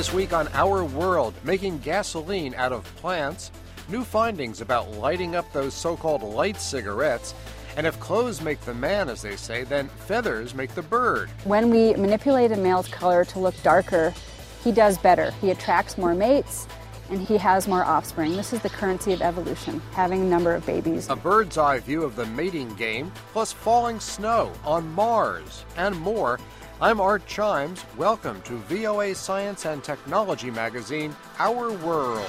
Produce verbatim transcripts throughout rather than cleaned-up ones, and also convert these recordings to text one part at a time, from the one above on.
This week on Our World, making gasoline out of plants, new findings about lighting up those so-called light cigarettes, and if clothes make the man, as they say, then feathers make the bird. When we manipulate a male's color to look darker, he does better. He attracts more mates, and he has more offspring. This is the currency of evolution, having a number of babies. A bird's eye view of the mating game, plus falling snow on Mars, and more. I'm Art Chimes. Welcome to V O A Science and Technology magazine, Our World.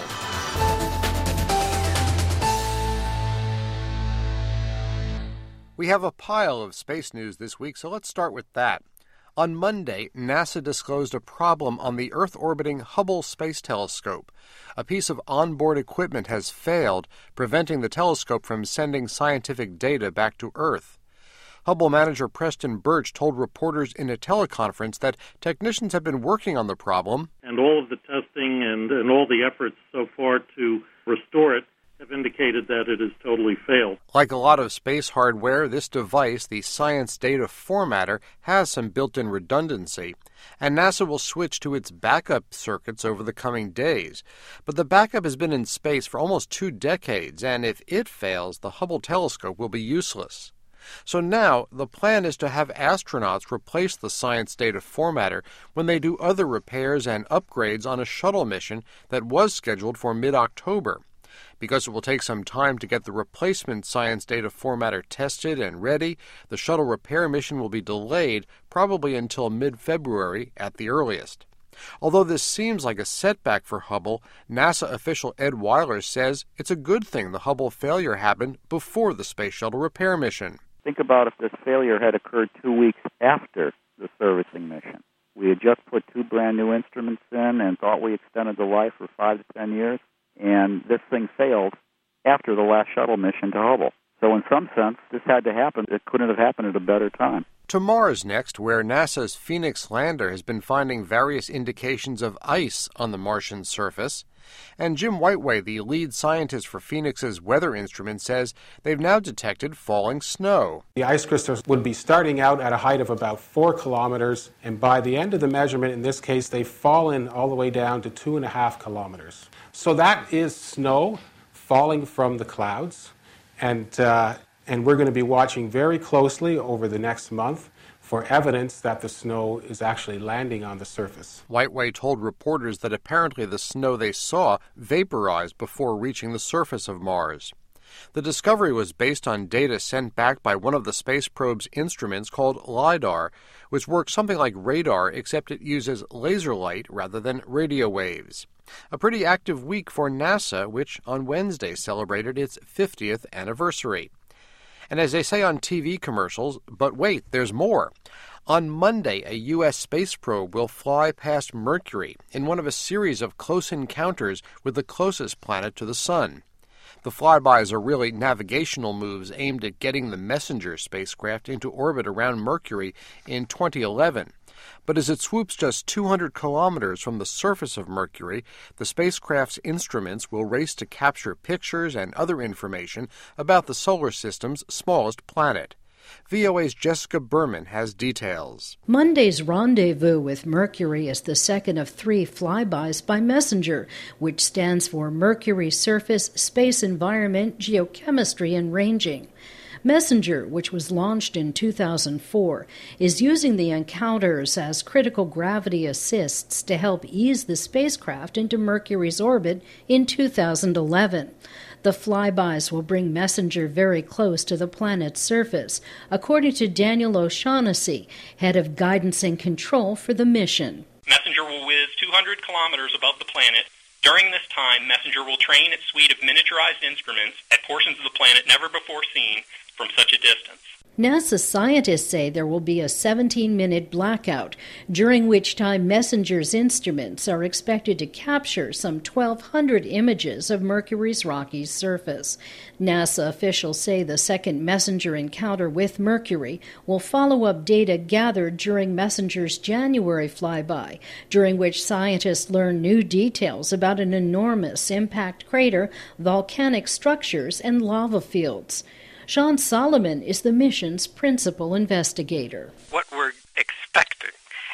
We have a pile of space news this week, so let's start with that. On Monday, NASA disclosed a problem on the Earth-orbiting Hubble Space Telescope. A piece of onboard equipment has failed, preventing the telescope from sending scientific data back to Earth. Hubble manager Preston Birch told reporters in a teleconference that technicians have been working on the problem. And all of the testing and, and all the efforts so far to restore it have indicated that it has totally failed. Like a lot of space hardware, this device, the Science Data Formatter, has some built-in redundancy, and NASA will switch to its backup circuits over the coming days. But the backup has been in space for almost two decades, and if it fails, the Hubble telescope will be useless. So now, the plan is to have astronauts replace the Science Data Formatter when they do other repairs and upgrades on a shuttle mission that was scheduled for mid-October. Because it will take some time to get the replacement Science Data Formatter tested and ready, the shuttle repair mission will be delayed, probably until mid-February at the earliest. Although this seems like a setback for Hubble, NASA official Ed Weiler says it's a good thing the Hubble failure happened before the Space Shuttle repair mission. Think about if this failure had occurred two weeks after the servicing mission. We had just put two brand new instruments in and thought we extended the life for five to ten years, and this thing failed after the last shuttle mission to Hubble. So in some sense, this had to happen. It couldn't have happened at a better time. To Mars next, where NASA's Phoenix lander has been finding various indications of ice on the Martian surface. And Jim Whiteway, the lead scientist for Phoenix's weather instrument, says they've now detected falling snow. The ice crystals would be starting out at a height of about four kilometers, and by the end of the measurement, in this case, they've fallen all the way down to two and a half kilometers. So that is snow falling from the clouds, and uh, and we're going to be watching very closely over the next month for evidence that the snow is actually landing on the surface. Whiteway told reporters that apparently the snow they saw vaporized before reaching the surface of Mars. The discovery was based on data sent back by one of the space probe's instruments called LIDAR, which works something like radar except it uses laser light rather than radio waves. A pretty active week for NASA, which on Wednesday celebrated its fiftieth anniversary. And as they say on T V commercials, but wait, there's more. On Monday, a U S space probe will fly past Mercury in one of a series of close encounters with the closest planet to the Sun. The flybys are really navigational moves aimed at getting the MESSENGER spacecraft into orbit around Mercury in twenty eleven. But as it swoops just two hundred kilometers from the surface of Mercury, the spacecraft's instruments will race to capture pictures and other information about the solar system's smallest planet. V O A's Jessica Berman has details. Monday's rendezvous with Mercury is the second of three flybys by MESSENGER, which stands for Mercury Surface Space Environment Geochemistry and Ranging. MESSENGER, which was launched in two thousand four, is using the encounters as critical gravity assists to help ease the spacecraft into Mercury's orbit in two thousand eleven. The flybys will bring MESSENGER very close to the planet's surface, according to Daniel O'Shaughnessy, head of guidance and control for the mission. MESSENGER will whiz two hundred kilometers above the planet. During this time, MESSENGER will train its suite of miniaturized instruments at portions of the planet never before seen from such a distance. NASA scientists say there will be a seventeen-minute blackout, during which time MESSENGER's instruments are expected to capture some twelve hundred images of Mercury's rocky surface. NASA officials say the second MESSENGER encounter with Mercury will follow up data gathered during MESSENGER's January flyby, during which scientists learn new details about an enormous impact crater, volcanic structures, and lava fields. Sean Solomon is the mission's principal investigator. What we're expecting is to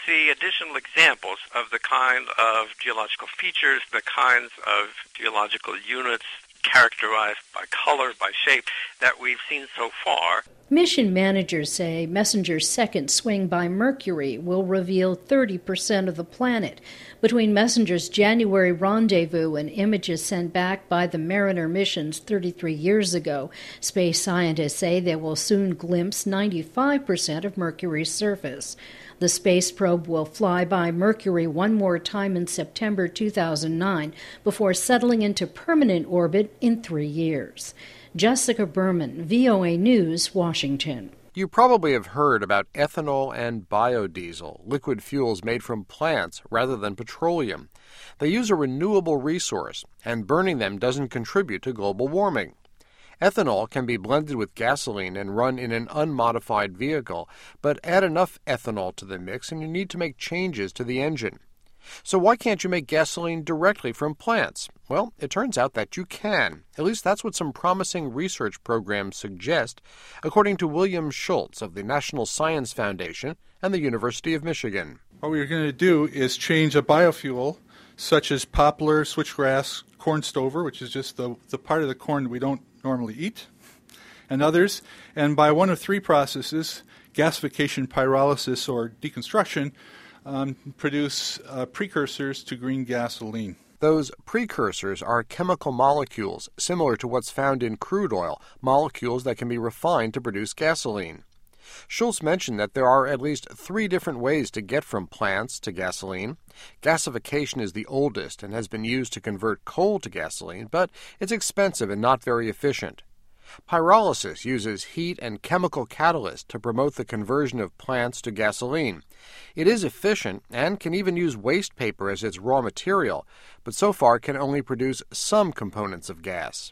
see additional examples of the kind of geological features, the kinds of geological units characterized by color, by shape, that we've seen so far. Mission managers say Messenger's second swing by Mercury will reveal thirty percent of the planet. Between Messenger's January rendezvous and images sent back by the Mariner missions thirty-three years ago, space scientists say they will soon glimpse ninety-five percent of Mercury's surface. The space probe will fly by Mercury one more time in September two thousand nine before settling into permanent orbit in three years. Jessica Berman, V O A News, Washington. You probably have heard about ethanol and biodiesel, liquid fuels made from plants rather than petroleum. They use a renewable resource, and burning them doesn't contribute to global warming. Ethanol can be blended with gasoline and run in an unmodified vehicle, but add enough ethanol to the mix and you need to make changes to the engine. So why can't you make gasoline directly from plants? Well, it turns out that you can. At least that's what some promising research programs suggest, according to William Schultz of the National Science Foundation and the University of Michigan. What we're going to do is change a biofuel, such as poplar, switchgrass, corn stover, which is just the, the part of the corn we don't normally eat, and others, and by one of three processes, gasification, pyrolysis, or deconstruction, Um, produce uh, precursors to green gasoline. Those precursors are chemical molecules similar to what's found in crude oil, molecules that can be refined to produce gasoline. Schultz mentioned that there are at least three different ways to get from plants to gasoline. Gasification is the oldest and has been used to convert coal to gasoline, but it's expensive and not very efficient. Pyrolysis uses heat and chemical catalyst to promote the conversion of plants to gasoline. It is efficient and can even use waste paper as its raw material, but so far can only produce some components of gas.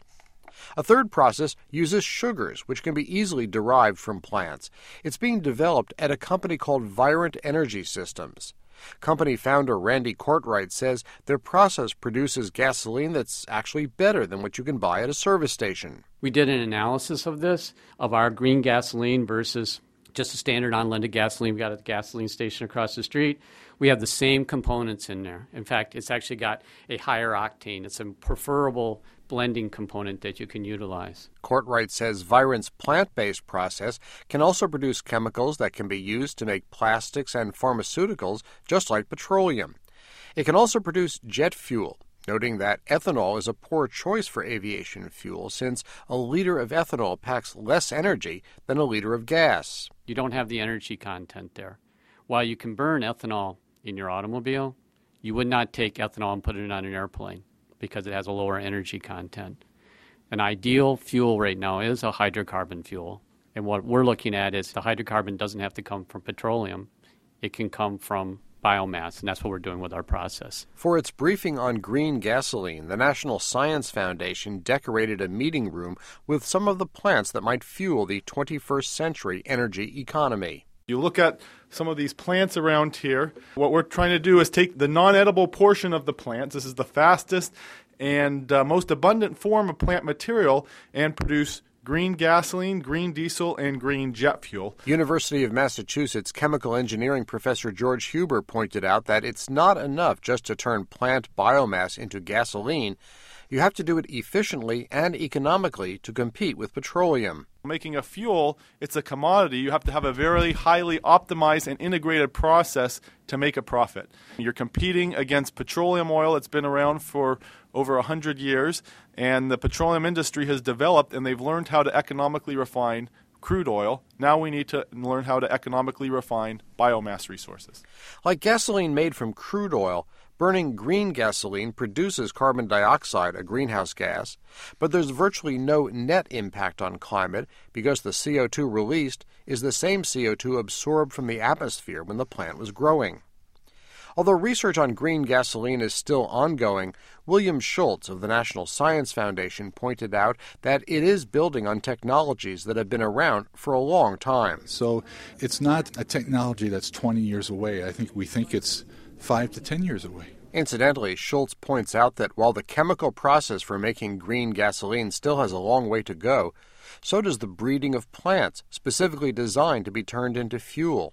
A third process uses sugars, which can be easily derived from plants. It's being developed at a company called Virent Energy Systems. Company founder Randy Courtright says their process produces gasoline that's actually better than what you can buy at a service station. We did an analysis of this, of our green gasoline versus just a standard unleaded gasoline we got at the gasoline station across the street. We have the same components in there. In fact, it's actually got a higher octane. It's a preferable blending component that you can utilize. Courtright says Virent's plant-based process can also produce chemicals that can be used to make plastics and pharmaceuticals just like petroleum. It can also produce jet fuel, noting that ethanol is a poor choice for aviation fuel since a liter of ethanol packs less energy than a liter of gas. You don't have the energy content there. While you can burn ethanol in your automobile, you would not take ethanol and put it on an airplane because it has a lower energy content. An ideal fuel right now is a hydrocarbon fuel. And what we're looking at is the hydrocarbon doesn't have to come from petroleum. It can come from biomass, and that's what we're doing with our process. For its briefing on green gasoline, the National Science Foundation decorated a meeting room with some of the plants that might fuel the twenty-first century energy economy. You look at some of these plants around here. What we're trying to do is take the non-edible portion of the plants. This is the fastest and uh, most abundant form of plant material, and produce green gasoline, green diesel, and green jet fuel. University of Massachusetts chemical engineering professor George Huber pointed out that it's not enough just to turn plant biomass into gasoline. You have to do it efficiently and economically to compete with petroleum. Making a fuel, it's a commodity. You have to have a very highly optimized and integrated process to make a profit. You're competing against petroleum oil that's been around for over one hundred years, and the petroleum industry has developed, and they've learned how to economically refine crude oil. Now we need to learn how to economically refine biomass resources. Like gasoline made from crude oil, burning green gasoline produces carbon dioxide, a greenhouse gas, but there's virtually no net impact on climate because the C O two released is the same C O two absorbed from the atmosphere when the plant was growing. Although research on green gasoline is still ongoing, William Schultz of the National Science Foundation pointed out that it is building on technologies that have been around for a long time. So it's not a technology that's twenty years away. I think we think it's five to ten years away. Incidentally, Schultz points out that while the chemical process for making green gasoline still has a long way to go, so does the breeding of plants specifically designed to be turned into fuel.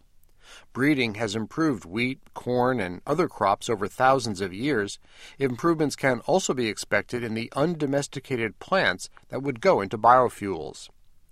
Breeding has improved wheat, corn, and other crops over thousands of years. Improvements can also be expected in the undomesticated plants that would go into biofuels.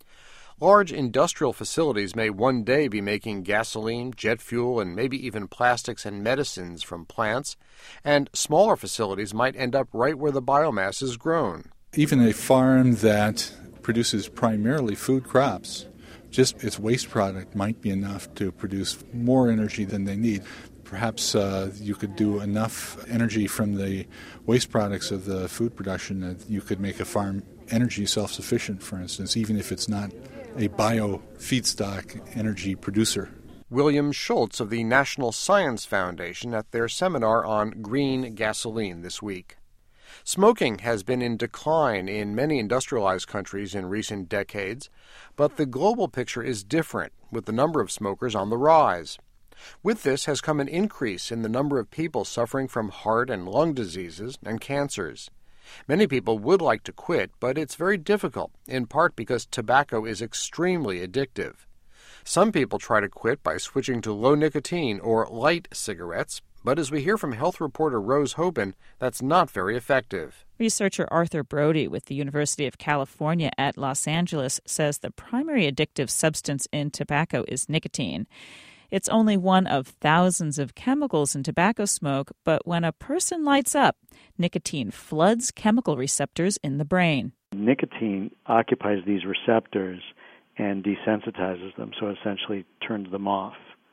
Large industrial facilities may one day be making gasoline, jet fuel, and maybe even plastics and medicines from plants, and smaller facilities might end up right where the biomass is grown. Even a farm that produces primarily food crops, just its waste product might be enough to produce more energy than they need. Perhaps uh, you could do enough energy from the waste products of the food production that you could make a farm energy self-sufficient, for instance, even if it's not a bio feedstock energy producer. William Schultz of the National Science Foundation at their seminar on green gasoline this week. Smoking has been in decline in many industrialized countries in recent decades, but the global picture is different, with the number of smokers on the rise. With this has come an increase in the number of people suffering from heart and lung diseases and cancers. Many people would like to quit, but it's very difficult, in part because tobacco is extremely addictive. Some people try to quit by switching to low-nicotine or light cigarettes, but as we hear from health reporter Rose Hoban, that's not very effective. Researcher Arthur Brody with the University of California at Los Angeles says the primary addictive substance in tobacco is nicotine. It's only one of thousands of chemicals in tobacco smoke, but when a person lights up, nicotine floods chemical receptors in the brain. Nicotine occupies these receptors and desensitizes them, so essentially turns them off.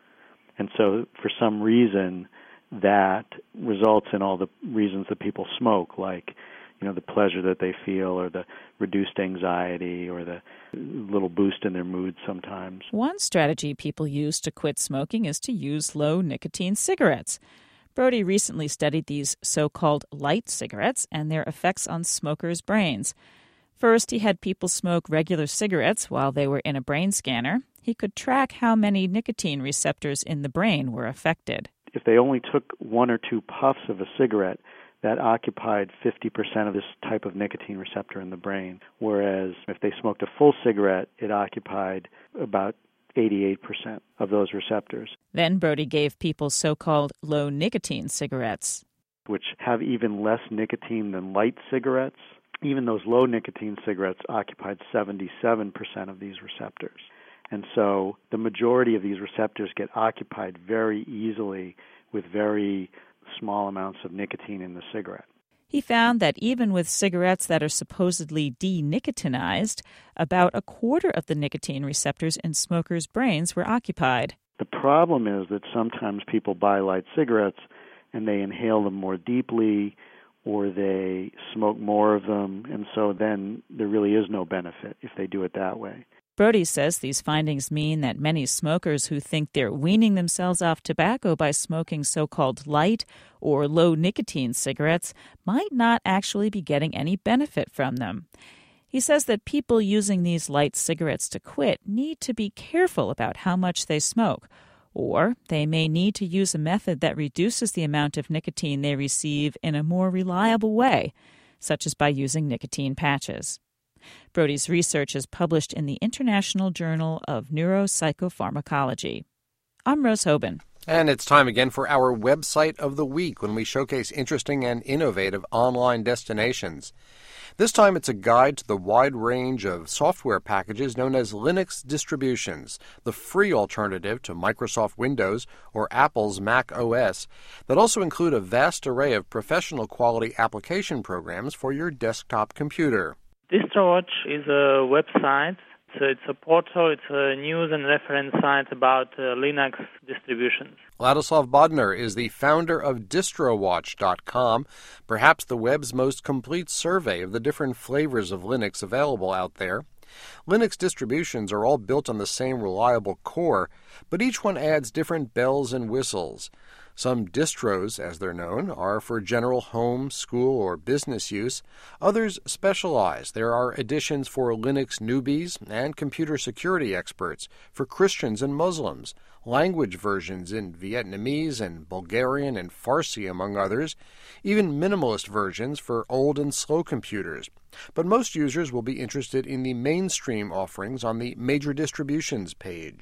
And so for some reason, that results in all the reasons that people smoke, like, you know, the pleasure that they feel or the reduced anxiety or the little boost in their mood sometimes. One strategy people use to quit smoking is to use low-nicotine cigarettes. Brody recently studied these so-called light cigarettes and their effects on smokers' brains. First, he had people smoke regular cigarettes while they were in a brain scanner. He could track how many nicotine receptors in the brain were affected. If they only took one or two puffs of a cigarette, that occupied fifty percent of this type of nicotine receptor in the brain, whereas if they smoked a full cigarette, it occupied about eighty-eight percent of those receptors. Then Brody gave people so-called low-nicotine cigarettes, which have even less nicotine than light cigarettes. Even those low-nicotine cigarettes occupied seventy-seven percent of these receptors. And so the majority of these receptors get occupied very easily with very small amounts of nicotine in the cigarette. He found that even with cigarettes that are supposedly de-nicotinized, about a quarter of the nicotine receptors in smokers' brains were occupied. The problem is that sometimes people buy light cigarettes and they inhale them more deeply or they smoke more of them, and so then there really is no benefit if they do it that way. Brody says these findings mean that many smokers who think they're weaning themselves off tobacco by smoking so-called light or low-nicotine cigarettes might not actually be getting any benefit from them. He says that people using these light cigarettes to quit need to be careful about how much they smoke, or they may need to use a method that reduces the amount of nicotine they receive in a more reliable way, such as by using nicotine patches. Brody's research is published in the International Journal of Neuropsychopharmacology. I'm Rose Hoban. And it's time again for our website of the week when we showcase interesting and innovative online destinations. This time it's a guide to the wide range of software packages known as Linux distributions, the free alternative to Microsoft Windows or Apple's Mac O S, that also include a vast array of professional quality application programs for your desktop computer. DistroWatch is a website. It's a, it's a portal. It's a news and reference site about uh, Linux distributions. Ladislav Bodnar is the founder of distro watch dot com, perhaps the web's most complete survey of the different flavors of Linux available out there. Linux distributions are all built on the same reliable core, but each one adds different bells and whistles. Some distros, as they're known, are for general home, school, or business use. Others specialize. There are editions for Linux newbies and computer security experts, for Christians and Muslims, language versions in Vietnamese and Bulgarian and Farsi, among others, even minimalist versions for old and slow computers. But most users will be interested in the mainstream offerings on the Major Distributions page.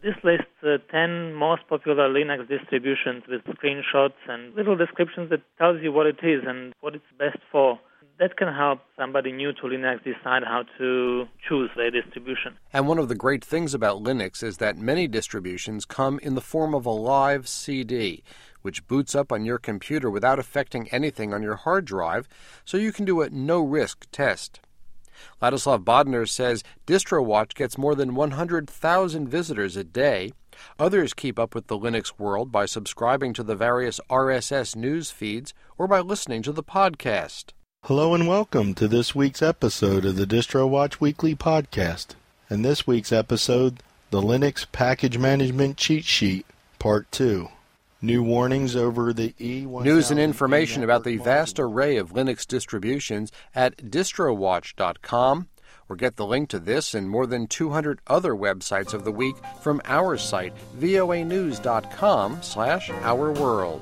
This lists the ten most popular Linux distributions with screenshots and little descriptions that tells you what it is and what it's best for. That can help somebody new to Linux decide how to choose their distribution. And one of the great things about Linux is that many distributions come in the form of a live C D, which boots up on your computer without affecting anything on your hard drive, so you can do a no-risk test. Ladislav Bodner says DistroWatch gets more than one hundred thousand visitors a day. Others keep up with the Linux world by subscribing to the various R S S news feeds or by listening to the podcast. Hello and welcome to this week's episode of the DistroWatch Weekly Podcast. In this week's episode, the Linux Package Management Cheat Sheet, Part two. New warnings over the E one thousand. News and information about the vast array of Linux distributions at distrowatch dot com, or get the link to this and more than two hundred other websites of the week from our site, voa news dot com slash our world.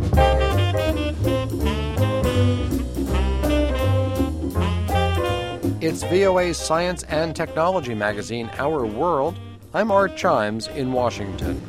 It's V O A's science and technology magazine, Our World. I'm Art Chimes in Washington.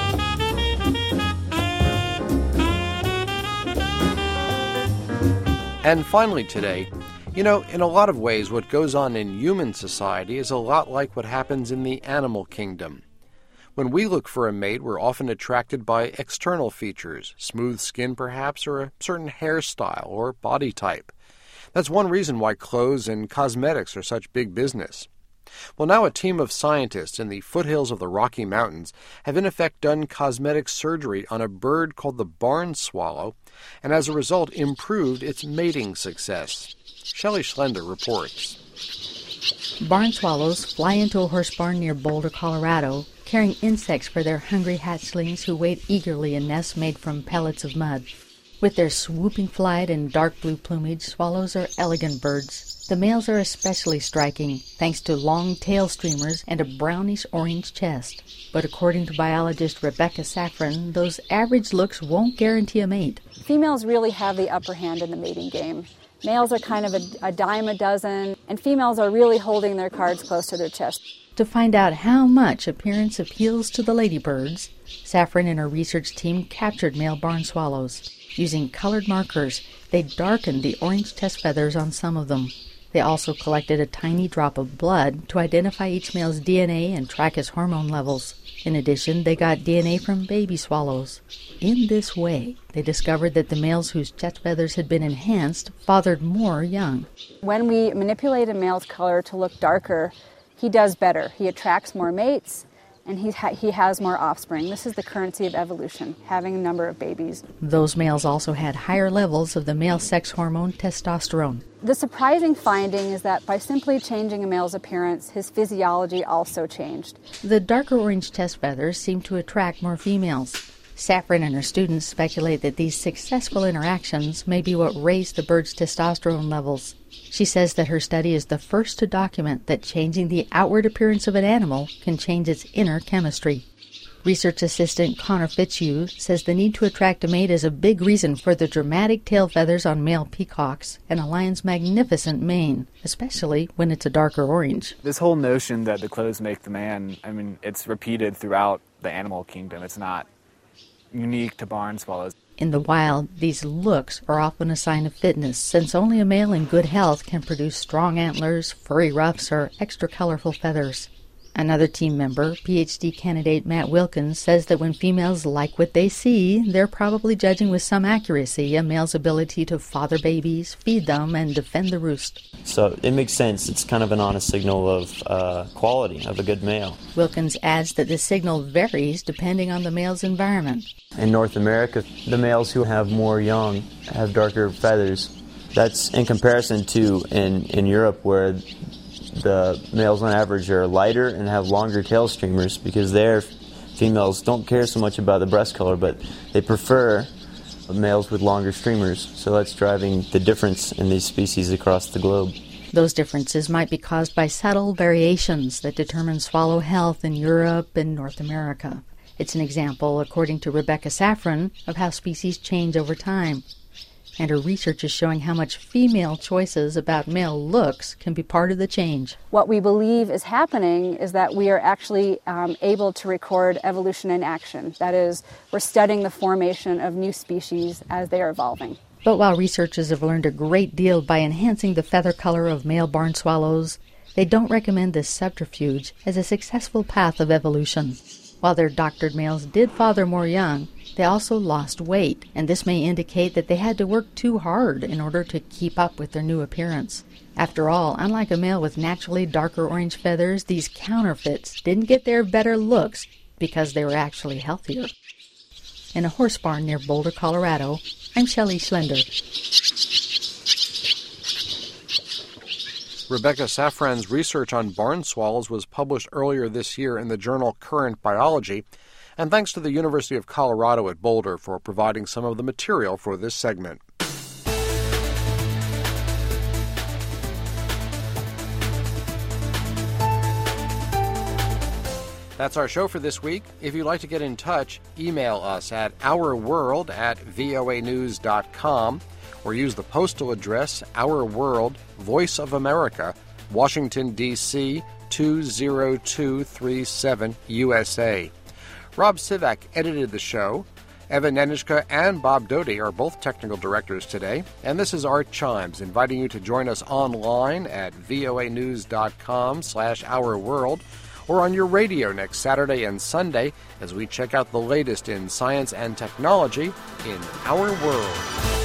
And finally today, you know, in a lot of ways what goes on in human society is a lot like what happens in the animal kingdom. When we look for a mate, we're often attracted by external features, smooth skin perhaps, or a certain hairstyle or body type. That's one reason why clothes and cosmetics are such big business. Well, now a team of scientists in the foothills of the Rocky Mountains have in effect done cosmetic surgery on a bird called the barn swallow, and as a result improved its mating success. Shelley Schlender reports. Barn swallows fly into a horse barn near Boulder, Colorado, carrying insects for their hungry hatchlings who wait eagerly in nests made from pellets of mud. With their swooping flight and dark blue plumage, swallows are elegant birds. The males are especially striking, thanks to long tail streamers and a brownish-orange chest. But according to biologist Rebecca Safran, those average looks won't guarantee a mate. Females really have the upper hand in the mating game. Males are kind of a, a dime a dozen, and females are really holding their cards close to their chest. To find out how much appearance appeals to the ladybirds, Safran and her research team captured male barn swallows. Using colored markers, they darkened the orange test feathers on some of them. They also collected a tiny drop of blood to identify each male's D N A and track his hormone levels. In addition, they got D N A from baby swallows. In this way, they discovered that the males whose chest feathers had been enhanced fathered more young. When we manipulate a male's color to look darker, he does better. He attracts more mates, and he, ha- he has more offspring. This is the currency of evolution, having a number of babies. Those males also had higher levels of the male sex hormone testosterone. The surprising finding is that by simply changing a male's appearance, his physiology also changed. The darker orange test feathers seem to attract more females. Safran and her students speculate that these successful interactions may be what raised the bird's testosterone levels. She says that her study is the first to document that changing the outward appearance of an animal can change its inner chemistry. Research assistant Connor Fitzhugh says the need to attract a mate is a big reason for the dramatic tail feathers on male peacocks and a lion's magnificent mane, especially when it's a darker orange. This whole notion that the clothes make the man, I mean, it's repeated throughout the animal kingdom. It's not unique to barn swallows. In the wild, these looks are often a sign of fitness, since only a male in good health can produce strong antlers, furry ruffs, or extra colorful feathers. Another team member, P H D candidate Matt Wilkins, says that when females like what they see, they're probably judging with some accuracy a male's ability to father babies, feed them, and defend the roost. So it makes sense. It's kind of an honest signal of uh, quality of a good male. Wilkins adds that the signal varies depending on the male's environment. In North America, the males who have more young have darker feathers. That's in comparison to in, in Europe, where the males on average are lighter and have longer tail streamers, because their females don't care so much about the breast color, but they prefer males with longer streamers. So that's driving the difference in these species across the globe. Those differences might be caused by subtle variations that determine swallow health in Europe and North America. It's an example, according to Rebecca Safran, of how species change over time. And her research is showing how much female choices about male looks can be part of the change. What we believe is happening is that we are actually um, able to record evolution in action. That is, we're studying the formation of new species as they are evolving. But while researchers have learned a great deal by enhancing the feather color of male barn swallows, they don't recommend this subterfuge as a successful path of evolution. While their doctored males did father more young, they also lost weight, and this may indicate that they had to work too hard in order to keep up with their new appearance. After all, unlike a male with naturally darker orange feathers, these counterfeits didn't get their better looks because they were actually healthier. In a horse barn near Boulder, Colorado, I'm Shelley Schlender. Rebecca Safran's research on barn swallows was published earlier this year in the journal Current Biology, and thanks to the University of Colorado at Boulder for providing some of the material for this segment. That's our show for this week. If you'd like to get in touch, email us at ourworld at voa news dot com or use the postal address Our World, Voice of America, Washington, D C two zero two three seven, U S A. Rob Sivak edited the show. Evan Nenishka and Bob Doty are both technical directors today. And this is Art Chimes, inviting you to join us online at voa news dot com slash our world or on your radio next Saturday and Sunday as we check out the latest in science and technology in our world.